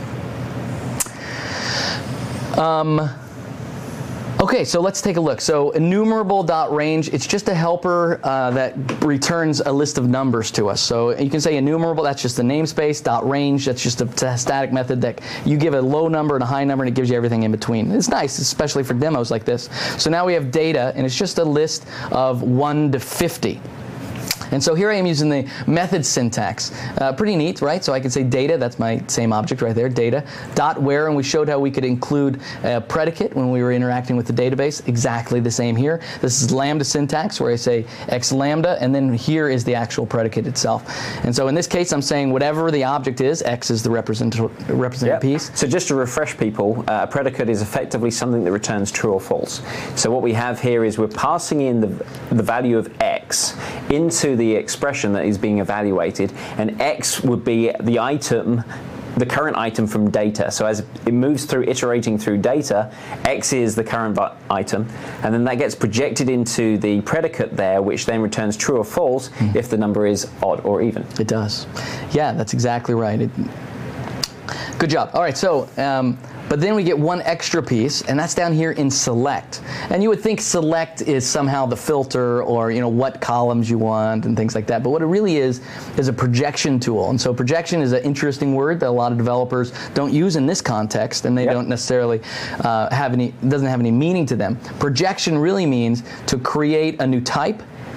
Um, okay, so let's take a look. So enumerable.range, it's just a helper uh, that returns a list of numbers to us. So you can say enumerable, that's just the namespace. Dot range, that's just a static method that you give a low number and a high number, and it gives you everything in between. It's nice, especially for demos like this. So now we have data, and it's just a list of one to fifty. And so here I am using the method syntax. Uh, pretty neat, right? So I can say data, that's my same object right there, data, dot where, and we showed how we could include a predicate when we were interacting with the database. Exactly the same here. This is lambda syntax, where I say x lambda, and then here is the actual predicate itself. And so in this case, I'm saying whatever the object is, x is the represent represented yep. piece. So just to refresh people, uh, a predicate is effectively something that returns true or false. So what we have here is we're passing in the, the value of x into the expression that is being evaluated, and x would be the item, the current item from data. So as it moves through, iterating through data, x is the current item, and then that gets projected into the predicate there, which then returns true or false mm. if the number is odd or even. It does. Yeah, that's exactly right. It, good job. All right, so um, but then we get one extra piece, and that's down here in select. And you would think select is somehow the filter, or you know what columns you want and things like that. But what it really is is a projection tool. And so projection is an interesting word that a lot of developers don't use in this context, and they yep. don't necessarily uh, have any, doesn't have any meaning to them. Projection really means to create a new type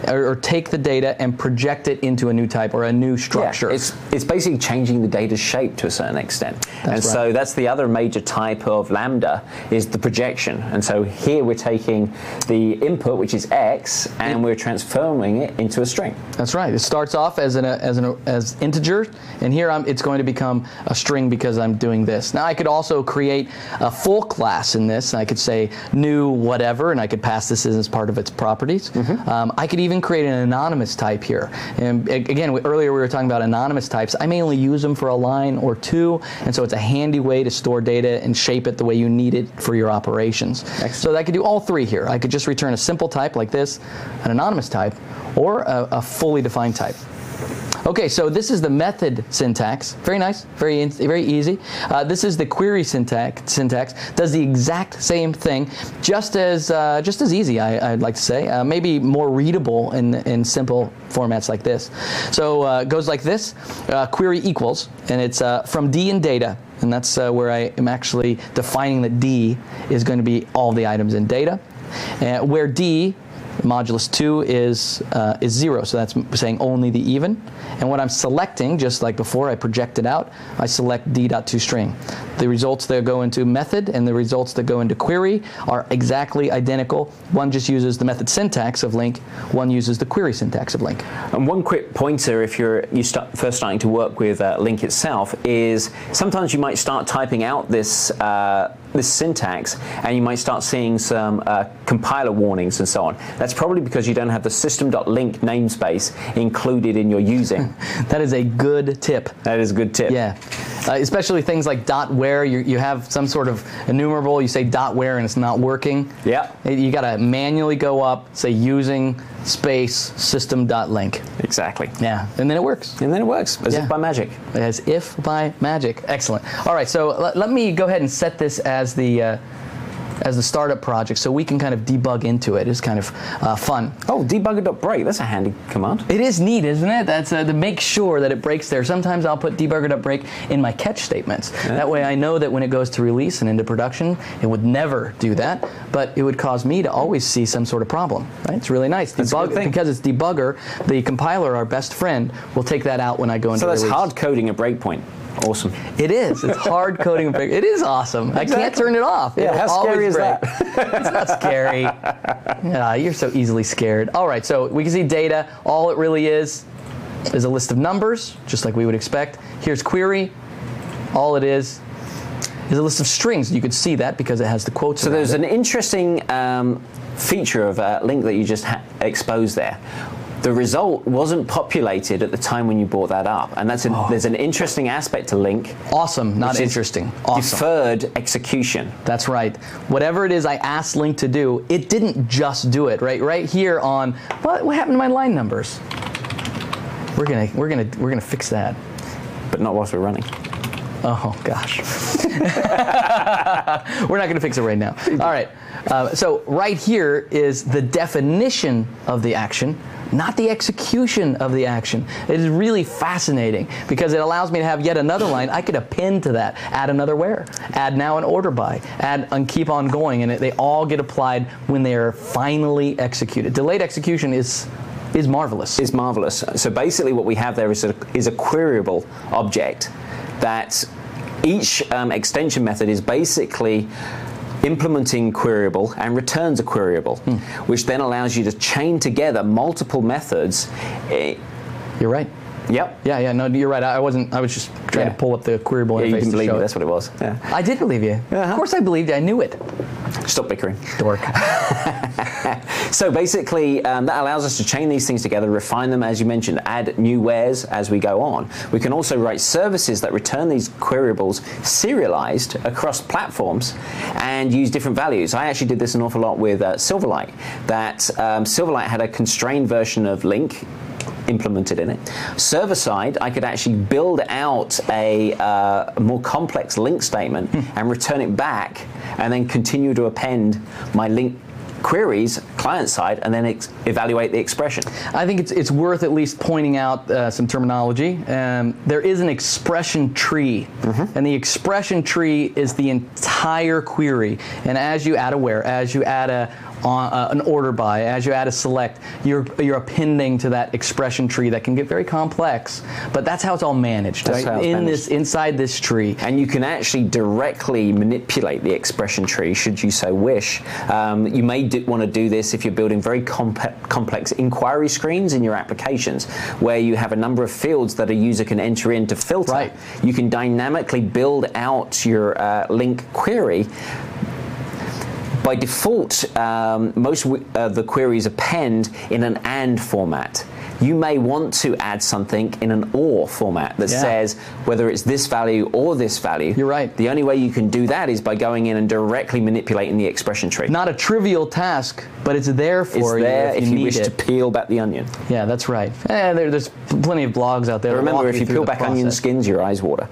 or, or take the data and project it into a new type or a new structure. Yeah, it's, it's basically changing the data's shape to a certain extent. That's and right. so that's the other major type of Lambda is the projection. And so here we're taking the input, which is X, and it, we're transforming it into a string. That's right. It starts off as an as an as integer, and here I'm, it's going to become a string because I'm doing this. Now I could also create a full class in this. And I could say new whatever, and I could pass this as part of its properties. Mm-hmm. um, I could even create an anonymous type here. And again, we, earlier we were talking about anonymous types. I may only use them for a line or two, and so it's a handy way to store data and shape it the way you need it for your operations. Excellent. So I could do all three here. I could just return a simple type like this, an anonymous type, or a, a fully defined type. Okay, so this is the method syntax. Very nice, very very easy. Uh, this is the query syntax. Syntax does the exact same thing, just as uh, just as easy. I, I'd like to say, uh, maybe more readable in in simple formats like this. So uh, it goes like this: uh, query equals, and it's uh, from D in data, and that's uh, where I am actually defining that D is going to be all the items in data, uh, where D modulus two is uh, is zero, so that's saying only the even. And what I'm selecting, just like before, I project it out. I select D.toString. The results that go into method and the results that go into query are exactly identical. One just uses the method syntax of LINQ. One uses the query syntax of LINQ. And one quick pointer, if you're you start first starting to work with uh, LINQ itself, is sometimes you might start typing out this uh, this syntax, and you might start seeing some uh, compiler warnings and so on. That's probably because you don't have the system.link namespace included in your using. That is a good tip. That is a good tip. Yeah, uh, especially things like dot where. You, you have some sort of enumerable, you say dot where and it's not working. Yeah. You got to manually go up, say using space system.link. Exactly. Yeah, and then it works. And then it works, as yeah. if by magic. As if by magic. Excellent. All right, so let, let me go ahead and set this as the uh, as the startup project so we can kind of debug into it. It's kind of uh, fun. Oh, debugger.break, that's a handy command. It is neat, isn't it? That's uh, to make sure that it breaks there. Sometimes I'll put debugger.break in my catch statements. Yeah. That way I know that when it goes to release and into production, it would never do that, but it would cause me to always see some sort of problem. Right? It's really nice. That's Debug, a good thing. Because it's debugger, the compiler, our best friend, will take that out when I go into So that's release. hard coding a breakpoint. Awesome. It is. It's hard coding. It is awesome. Exactly. I can't turn it off. Yeah, It'll how scary is break. that? It's not scary. Yeah, you're so easily scared. All right, so we can see data. All it really is is a list of numbers, just like we would expect. Here's query. All it is is a list of strings. You could see that because it has the quotes. So there's it. an interesting um, feature of uh, LINQ that you just ha- exposed there. The result wasn't populated at the time when you brought that up, and that's a, oh. there's an interesting aspect to LINQ. Awesome, not interesting. Awesome. Deferred execution. That's right. Whatever it is I asked LINQ to do, it didn't just do it. Right, right here on what, what happened to my line numbers? We're gonna, we're gonna, we're gonna fix that. But not whilst we're running. Oh gosh. We're not going to fix it right now. All right. Uh, so right here is the definition of the action, not the execution of the action. It is really fascinating because it allows me to have yet another line. I could append to that, add another where, add now an order by, add and keep on going, and it, they all get applied when they are finally executed. Delayed execution is is marvelous. Is marvelous. So basically, what we have there is a, is a queryable object that each um, extension method is basically implementing queryable and returns a queryable, hmm. which then allows you to chain together multiple methods. You're right. Yep. Yeah, yeah, no, you're right. I wasn't, I was just trying yeah. to pull up the queryable yeah, interface you didn't to believe show me, it. that's what it was. Yeah. I did believe you. Uh-huh. Of course I believed you. I knew it. Stop bickering. Dork. So basically, um, that allows us to chain these things together, refine them, as you mentioned, add new wheres as we go on. We can also write services that return these queryables serialized across platforms and use different values. I actually did this an awful lot with uh, Silverlight. That um, Silverlight had a constrained version of LINQ implemented in it. Server side, I could actually build out a, uh, a more complex LINQ statement and return it back, and then continue to append my LINQ queries client side and then ex- evaluate the expression. I think it's it's worth at least pointing out uh, some terminology. Um, there is an expression tree, mm-hmm. and the expression tree is the entire query. And as you add a where, as you add a On, uh, an order by, as you add a select, you're you're appending to that expression tree that can get very complex, but that's how it's all managed, that's right? How it's in managed. this inside this tree. And you can actually directly manipulate the expression tree should you so wish. Um, you may do, want to do this if you're building very comp- complex inquiry screens in your applications, where you have a number of fields that a user can enter in to filter. Right. You can dynamically build out your uh, link query. By default, um, most of uh, the queries append in an AND format. You may want to add something in an OR format that yeah. says whether it's this value or this value. You're right. The only way you can do that is by going in and directly manipulating the expression tree. Not a trivial task, but it's there for it's you there if if you, you wish it. to peel back the onion. Yeah, that's right. Eh, there, there's plenty of blogs out there. But that remember, walk if you through peel the back onion process. skins, your eyes water.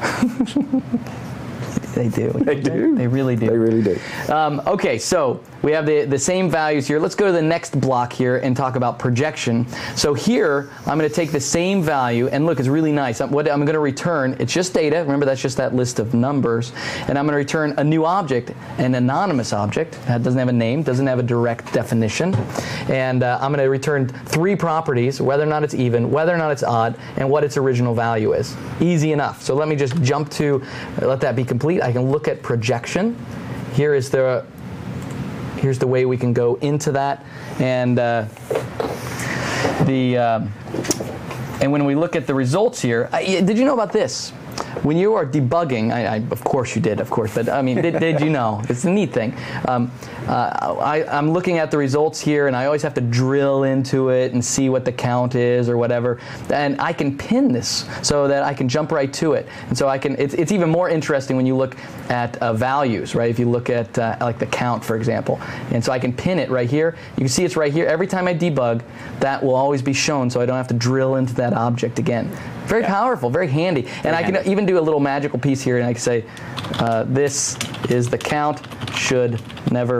They do. They do. They really do. They really do. Um, okay, so we have the, the same values here. Let's go to the next block here and talk about projection. So here, I'm going to take the same value, and look, it's really nice. I'm, what I'm going to return, it's just data. Remember, that's just that list of numbers. And I'm going to return a new object, an anonymous object. That doesn't have a name, doesn't have a direct definition. And uh, I'm going to return three properties, whether or not it's even, whether or not it's odd, and what its original value is. Easy enough. So let me just jump to, let that be complete. I can look at projection. Here is the here's the way we can go into that, and uh, the um, and when we look at the results here, I, did you know about this? When you are debugging, I, I, of course you did, of course, but I mean, did, did you know? It's a neat thing. Um, uh, I, I'm looking at the results here, and I always have to drill into it and see what the count is or whatever. And I can pin this so that I can jump right to it. And so I can. It's, it's even more interesting when you look at uh, values, right? If you look at uh, like the count, for example, and so I can pin it right here. You can see it's right here. Every time I debug, that will always be shown, so I don't have to drill into that object again. Very yeah. powerful, very handy. And very I can handy. even do a little magical piece here, and I can say, uh, this is the count, should never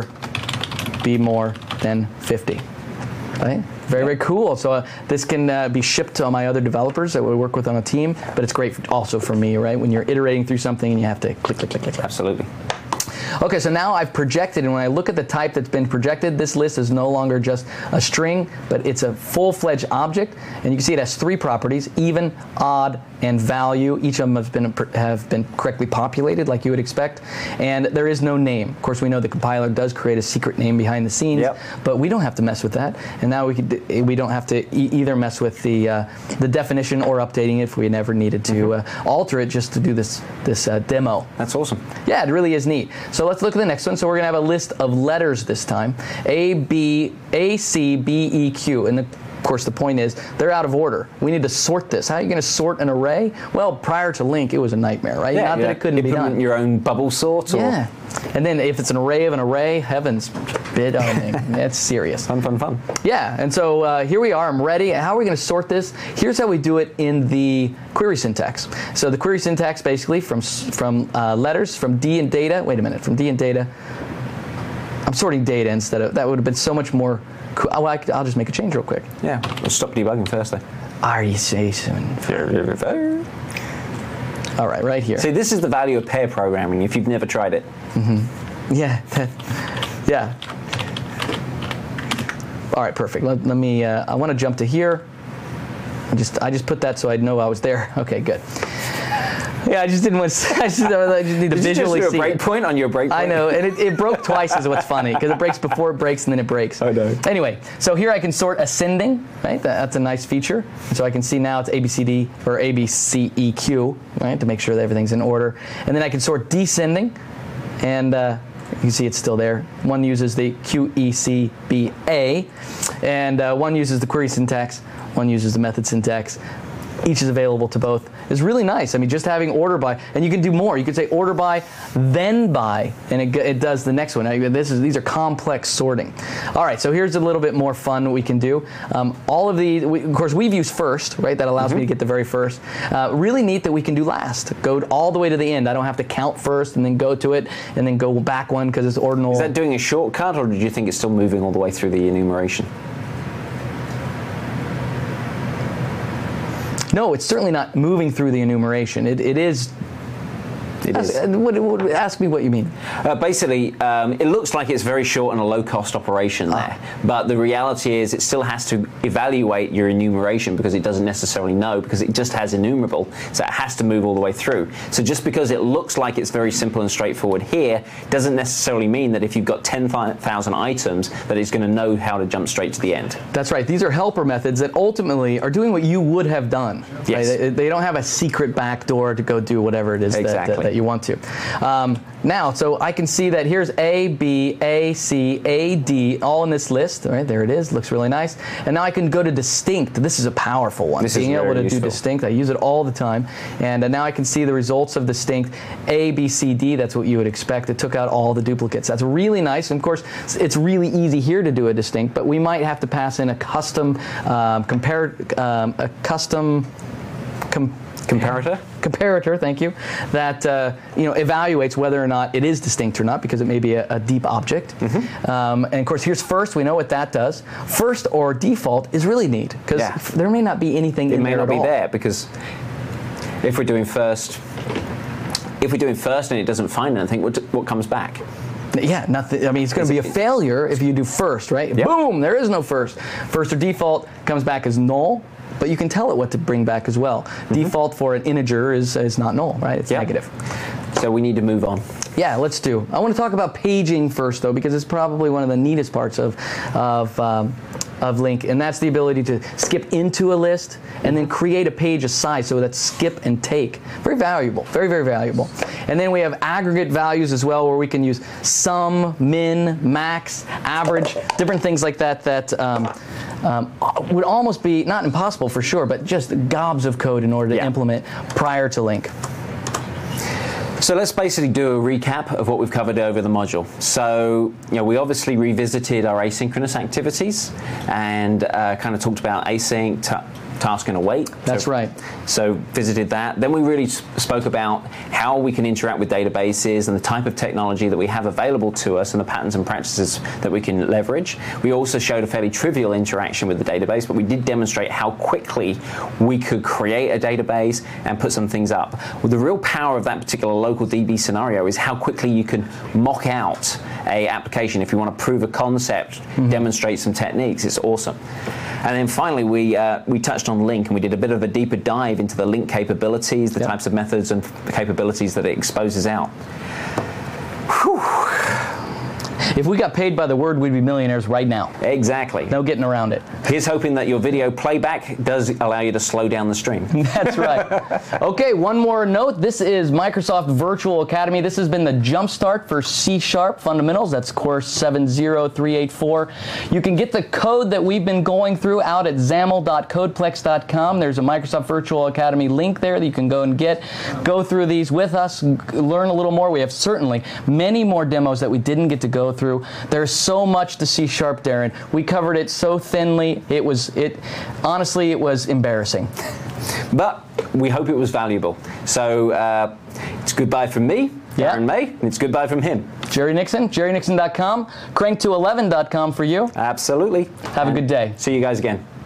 be more than fifty. Right? Very, very cool. So uh, this can uh, be shipped to all my other developers that we work with on a team, but it's great also for me, right? When you're iterating through something and you have to click, click, click, click. Absolutely. Okay, so now I've projected, and when I look at the type that's been projected, this list is no longer just a string, but it's a full-fledged object, and you can see it has three properties: even, odd, and value. Each of them have been have been correctly populated, like you would expect, and there is no name. Of course, we know the compiler does create a secret name behind the scenes, yep. but we don't have to mess with that, and now we could we don't have to e- either mess with the uh, the definition or updating it if we never needed to mm-hmm. uh, alter it just to do this this uh, demo. That's awesome. Yeah, it really is neat. So let's look at the next one. So we're going to have a list of letters this time. A, B, A, C, B, E, Q. And the, of course, the point is they're out of order. We need to sort this. How are you going to sort an array? Well, prior to Link, it was a nightmare, right? Yeah, Not yeah. that it couldn't be done. Your own bubble sort? Or? Yeah. And then if it's an array of an array, heavens, bid owning. It's serious. Fun, fun, fun. Yeah, and so uh, here we are. I'm ready. How are we going to sort this? Here's how we do it in the query syntax. So the query syntax basically from from uh, letters, from D and data. Wait a minute, from D and data. I'm sorting data instead of, that would have been so much more cool. Oh, I, I'll just make a change real quick. Yeah, we'll stop debugging first though. Are you say soon? All right, right here. See, this is the value of pair programming if you've never tried it. Mm-hmm. Yeah, that, yeah. All right, perfect. Let, let me, uh, I want to jump to here. I just, I just put that so I'd know I was there. Okay, good. Yeah, I just didn't want to, I just, I just need to Did visually you just do a see break it. point on your break point? I know, and it, it broke twice is what's funny, because it breaks before it breaks and then it breaks. I know. Anyway, so here I can sort ascending, right? That, that's a nice feature. So I can see now it's A, B, C, D, or A, B, C, E, Q, right? To make sure that everything's in order. And then I can sort descending, and uh, you can see it's still there. One uses the Q, E, C, B, A, and uh, one uses the query syntax, one uses the method syntax. Each is available to both, is really nice. I mean, just having order by, and you can do more. You can say order by, then by, and it, it does the next one. Now, this is, these are complex sorting. All right, so here's a little bit more fun we can do. Um, all of these, we, of course, we've used first, right? That allows mm-hmm. me to get the very first. Uh, really neat that we can do last. Go all the way to the end. I don't have to count first and then go to it and then go back one because it's ordinal. Is that doing a shortcut, or did you think it's still moving all the way through the enumeration? No, it's certainly not moving through the enumeration. It, it is. It is. Ask, what, what, ask me what you mean. Uh, basically, um, it looks like it's very short and a low-cost operation there, ah. but the reality is it still has to evaluate your enumeration because it doesn't necessarily know, because it just has enumerable, so it has to move all the way through. So just because it looks like it's very simple and straightforward here doesn't necessarily mean that if you've got ten thousand items that it's going to know how to jump straight to the end. That's right. These are helper methods that ultimately are doing what you would have done. Yes. Right? They, they don't have a secret backdoor to go do whatever it is exactly. that, that, that you want to. Um, now, so I can see that here's A, B, A, C, A, D, all in this list. All right, there it is. Looks really nice. And now I can go to distinct. This is a powerful one. This Being is able to useful. do distinct, I use it all the time. And uh, now I can see the results of distinct. A, B, C, D, that's what you would expect. It took out all the duplicates. That's really nice. And of course, it's really easy here to do a distinct, but we might have to pass in a custom, um, compare, um, a custom, com comparator? Comparator, thank you, that uh, you know evaluates whether or not it is distinct or not, because it may be a, a deep object. Mm-hmm. um, and of course, here's first. We know what that does. First or default is really neat, because yeah. there may not be anything it in may there not at be all. there, because if we're doing first, if we're doing first and it doesn't find anything, what, what comes back? Yeah, nothing. I mean, it's going to be a failure if you do first, right? Yep. Boom, there is no first. First or default comes back as null. But you can tell it what to bring back as well. Mm-hmm. Default for an integer is, is not null, right? It's yep. negative. So we need to move on. Yeah, let's do. I want to talk about paging first, though, because it's probably one of the neatest parts of, of, um, of LINQ, and that's the ability to skip into a list and then create a page aside. So that's skip and take. Very valuable, very, very valuable. And then we have aggregate values as well, where we can use sum, min, max, average, different things like that that um, um, would almost be, not impossible for sure, but just gobs of code in order to yeah. implement prior to LINQ. So let's basically do a recap of what we've covered over the module. So, you know, we obviously revisited our asynchronous activities and uh, kind of talked about async, task and await. That's so, right. So visited that. Then we really spoke about how we can interact with databases and the type of technology that we have available to us and the patterns and practices that we can leverage. We also showed a fairly trivial interaction with the database, but we did demonstrate how quickly we could create a database and put some things up. Well, the real power of that particular local D B scenario is how quickly you can mock out a application if you want to prove a concept, mm-hmm. demonstrate some techniques. It's awesome. And then finally, we uh, we touched on LINQ, and we did a bit of a deeper dive into the LINQ capabilities, the yep. types of methods and capabilities that it exposes out. Whew. If we got paid by the word, we'd be millionaires right now. Exactly. No getting around it. Here's hoping that your video playback does allow you to slow down the stream. That's right. Okay, one more note. This is Microsoft Virtual Academy. This has been the Jumpstart for C Sharp Fundamentals. That's course seven zero three eight four. You can get the code that we've been going through out at xaml dot codeplex dot com. There's a Microsoft Virtual Academy link there that you can go and get. Go through these with us, learn a little more. We have certainly many more demos that we didn't get to go through. There's so much to C Sharp, Darren. We covered it so thinly. It was, it, honestly, it was embarrassing. But we hope it was valuable. So uh, it's goodbye from me, yeah. Darren May, and it's goodbye from him. Jerry Nixon, jerry nixon dot com, crank two eleven dot com for you. Absolutely. Have and a good day. See you guys again.